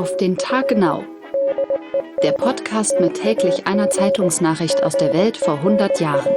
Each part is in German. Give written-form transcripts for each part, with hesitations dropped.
Auf den Tag genau. Der Podcast mit täglich einer Zeitungsnachricht aus der Welt vor 100 Jahren.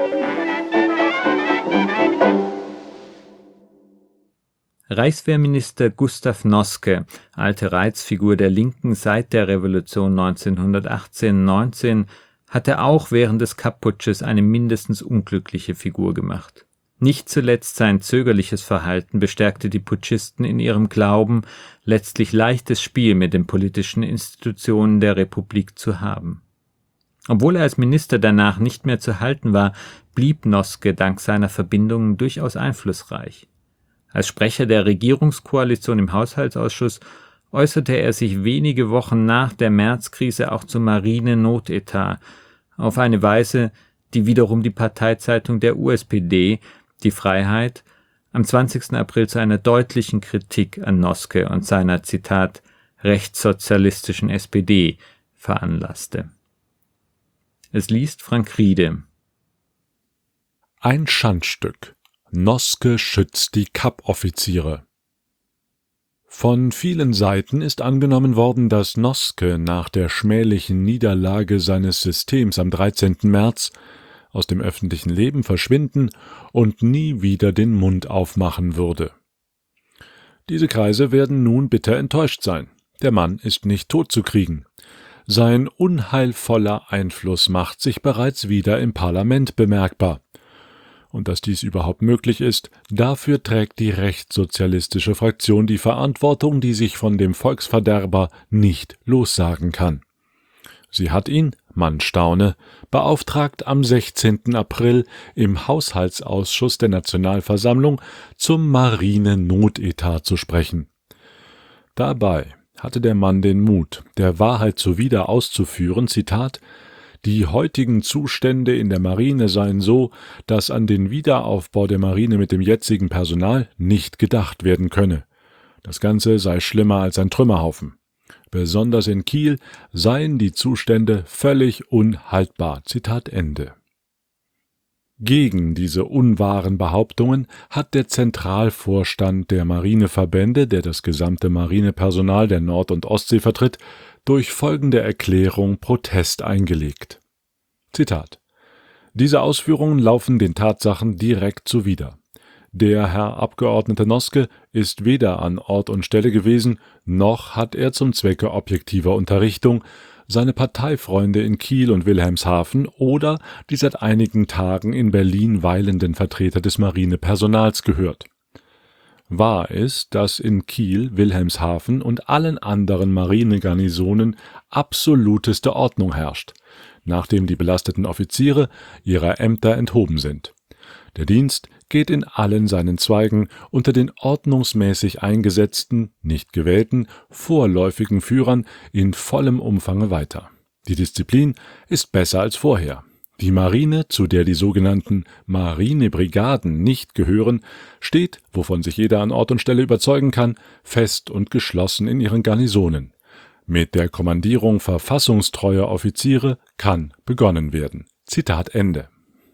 Reichswehrminister Gustav Noske, alte Reizfigur der Linken seit der Revolution 1918-19, hatte auch während des Kapp-Putsches eine mindestens unglückliche Figur gemacht. Nicht zuletzt sein zögerliches Verhalten bestärkte die Putschisten in ihrem Glauben, letztlich leichtes Spiel mit den politischen Institutionen der Republik zu haben. Obwohl er als Minister danach nicht mehr zu halten war, blieb Noske dank seiner Verbindungen durchaus einflussreich. Als Sprecher der Regierungskoalition im Haushaltsausschuss äußerte er sich wenige Wochen nach der Märzkrise auch zum Marine-Notetat auf eine Weise, die wiederum die Parteizeitung der USPD, Die Freiheit, am 20. April zu einer deutlichen Kritik an Noske und seiner, Zitat, rechtssozialistischen SPD veranlasste. Es liest Frank Riede. Ein Schandstück. Noske schützt die Kapp-Offiziere. Von vielen Seiten ist angenommen worden, dass Noske nach der schmählichen Niederlage seines Systems am 13. März aus dem öffentlichen Leben verschwinden und nie wieder den Mund aufmachen würde. Diese Kreise werden nun bitter enttäuscht sein. Der Mann ist nicht totzukriegen. Sein unheilvoller Einfluss macht sich bereits wieder im Parlament bemerkbar. Und dass dies überhaupt möglich ist, dafür trägt die rechtssozialistische Fraktion die Verantwortung, die sich von dem Volksverderber nicht lossagen kann. Sie hat ihn, man staune, beauftragt, am 16. April im Haushaltsausschuss der Nationalversammlung zum Marine-Notetat zu sprechen. Dabei hatte der Mann den Mut, der Wahrheit zuwider auszuführen, Zitat, die heutigen Zustände in der Marine seien so, dass an den Wiederaufbau der Marine mit dem jetzigen Personal nicht gedacht werden könne. Das Ganze sei schlimmer als ein Trümmerhaufen. Besonders in Kiel seien die Zustände völlig unhaltbar. Zitat Ende. Gegen diese unwahren Behauptungen hat der Zentralvorstand der Marineverbände, der das gesamte Marinepersonal der Nord- und Ostsee vertritt, durch folgende Erklärung Protest eingelegt. Zitat: Diese Ausführungen laufen den Tatsachen direkt zuwider. Der Herr Abgeordnete Noske ist weder an Ort und Stelle gewesen, noch hat er zum Zwecke objektiver Unterrichtung seine Parteifreunde in Kiel und Wilhelmshaven oder die seit einigen Tagen in Berlin weilenden Vertreter des Marinepersonals gehört. Wahr ist, dass in Kiel, Wilhelmshaven und allen anderen Marinegarnisonen absoluteste Ordnung herrscht, nachdem die belasteten Offiziere ihrer Ämter enthoben sind. Der Dienst geht in allen seinen Zweigen unter den ordnungsmäßig eingesetzten, nicht gewählten, vorläufigen Führern in vollem Umfange weiter. Die Disziplin ist besser als vorher. Die Marine, zu der die sogenannten Marinebrigaden nicht gehören, steht, wovon sich jeder an Ort und Stelle überzeugen kann, fest und geschlossen in ihren Garnisonen. Mit der Kommandierung verfassungstreuer Offiziere kann begonnen werden. Zitat Ende.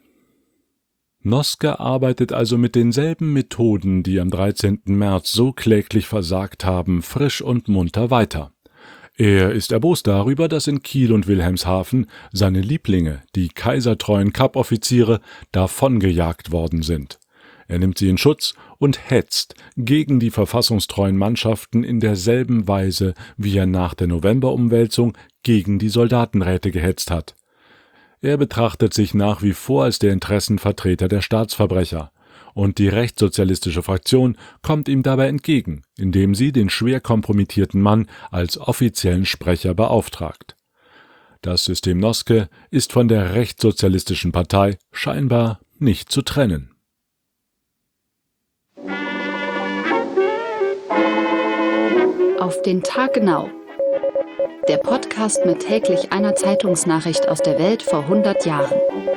Noske arbeitet also mit denselben Methoden, die am 13. März so kläglich versagt haben, frisch und munter weiter. Er ist erbost darüber, dass in Kiel und Wilhelmshaven seine Lieblinge, die kaisertreuen Kapp-Offiziere, davongejagt worden sind. Er nimmt sie in Schutz und hetzt gegen die verfassungstreuen Mannschaften in derselben Weise, wie er nach der Novemberumwälzung gegen die Soldatenräte gehetzt hat. Er betrachtet sich nach wie vor als der Interessenvertreter der Staatsverbrecher, und die rechtssozialistische Fraktion kommt ihm dabei entgegen, indem sie den schwer kompromittierten Mann als offiziellen Sprecher beauftragt. Das System Noske ist von der rechtssozialistischen Partei scheinbar nicht zu trennen. Auf den Tag genau. Der Podcast mit täglich einer Zeitungsnachricht aus der Welt vor 100 Jahren.